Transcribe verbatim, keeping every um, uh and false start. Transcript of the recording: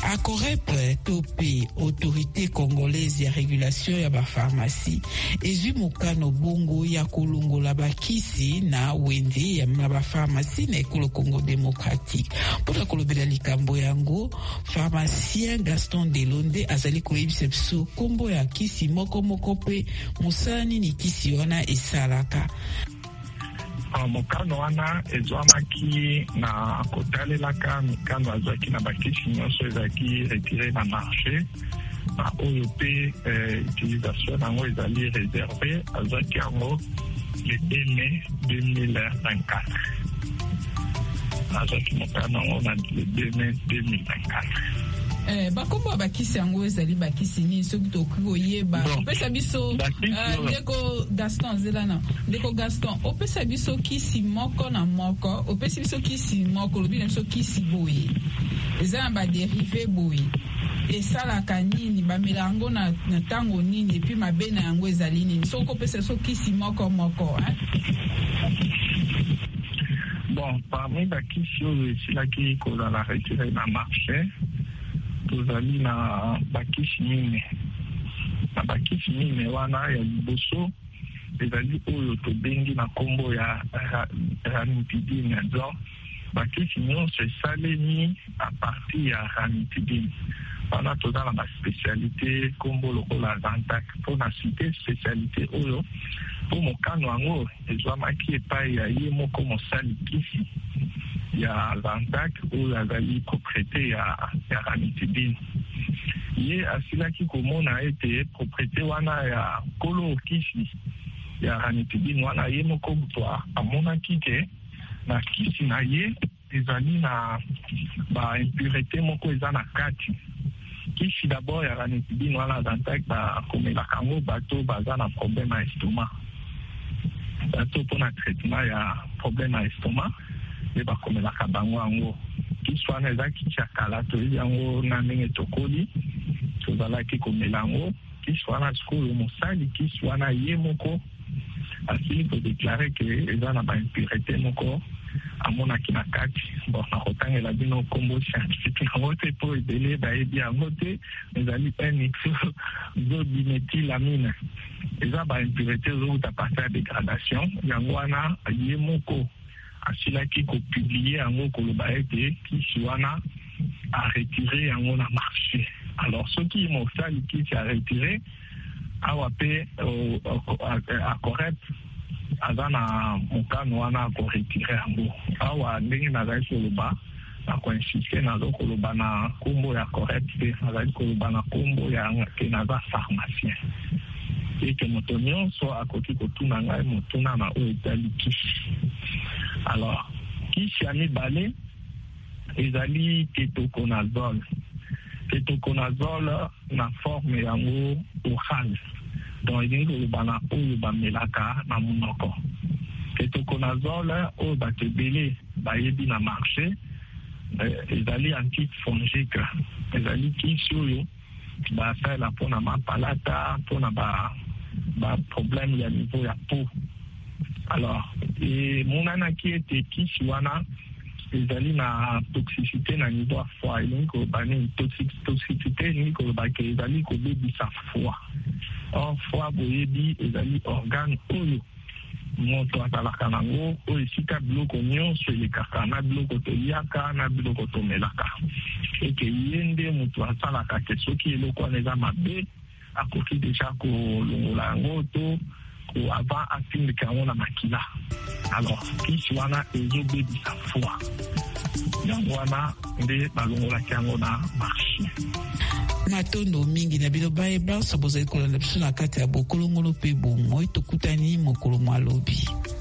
Acorep topé autorité congolaise ya régulation ya ba pharmacie ezwi mokano bongo ya kolongola bakisi na wende ya ba pharmacie na ekolo Congo démocratique. Pona kolobela likambo yango, pharmacien Gaston Delonde azali koyebisa biso kombo ya kisi moko moko pe musani ni kisi wana esalaka. Mokano wana ezwamaki na kotalelaka mikano azwaki na bakisi nyonso ezalaki retire na marché na oyo mpe utilisation nango ezali réservé azwaki yango le deux mai deux mille vingt-quatre. azwaki mokano yango na le deux mai deux mille vingt-quatre. Eh, bakombo bakisi yango ezali bakisi nini soki tokoki koyeba opesa biso ndeko Gaston zelana ndeko Gaston opesa biso kisi moko na moko opesi biso kisi moko lobi na biso kisi boye eza na baderive boye esalaka nini bamela yango na ntango nini epi mabe na yango ezali nini soki opesa biso kisi moko moko eh? Bon, parmi bakisi oyo esilaki kozala retire na marché tozali na bakisi mine na bakisi mine wana ya liboso ezali oyo tobengi na kombo ya ranitidine. Donc bakisi nyonso esalemi a partir ya ranitidine wana toza na baspécialité kombo lokola Zantac. Mpona cité spécialité oyo po mokano yango ezwamaki epai ya ye moko mosali kisi ya Zantac oyo azali propriété ya, ya ranitidine. Ye asilaki komona ete propriété wana ya kolo kisi ya ranitidine wana ye moko moto amonaki ke na kisi na ye ezali na ba impurité moko eza na kati. Kisi d'abord ya ranitidine wana Zantac bakomelaka yango bato baza na problème ya estomac. Bato mpona traitement ya problème ya estomac e bakomelaka bango yango. Kisi wana eza kisi ya kala toyebi yango na ndenge tokoli tozalaki komela yango. Kisi wana sikoyo mosali kisi wana ye moko asili kodeklare ke eza na baimpurité moko amonaki na kati. Bon, nakotangela bino kombo scientifique yango te po ebele bayebi yango te ezali n-ixodiméthylamine. Eza baimpurité ezouta partir ya dégradation yango wana ye moko asilaki kopublie yango koloba ete kisi wana a retiré yango na marché. Alors soki mosali kisi a retiré awa pe Acorep aza na mokano wana akoretire yango. Awa ndenge nazali koloba nakoinsiste nazo koloba na kombo ya Acorep te nazali koloba na kombo ya ke naza pharmacien eke moto nyonso akoki kotuna ngai motuna na oyo etali kisi. Alors kisi ya mibale ezali ketoconazole. Ketoconazole na forme yango oral donc elingi koloba na oyo bamelaka na monoko. Ketoconazole oyo bato ebele bayebi na marché ezali antifongique. Ezali kisi oyo basalela mpona mapalata mpona ba ba problème ya niveau ya peau. Alors emonanaki ete kisi wana ezali na toxicité na niveau ya foie. Elingi koloba nini toxicité elingi koloba ke ezali kobebisa foie. Or foie boyebi ezali organe oyo moto azalaka nango oyo esika biloko nyonso elekaka na biloko toliaka na biloko tomelaka. Eke ye nde moto asalaka ke soki eloko wana eza mabe akoki deja kolongola yango to avant atindika yango na makila. Alors kisi wana ezobebisa foie yango wana nde balongolaki yango na marché. Matondo mingi na bilo bayeba so bozali kolanda biso na kati ya bokolongolo pe bomoi tokutani mokolo mwalobi.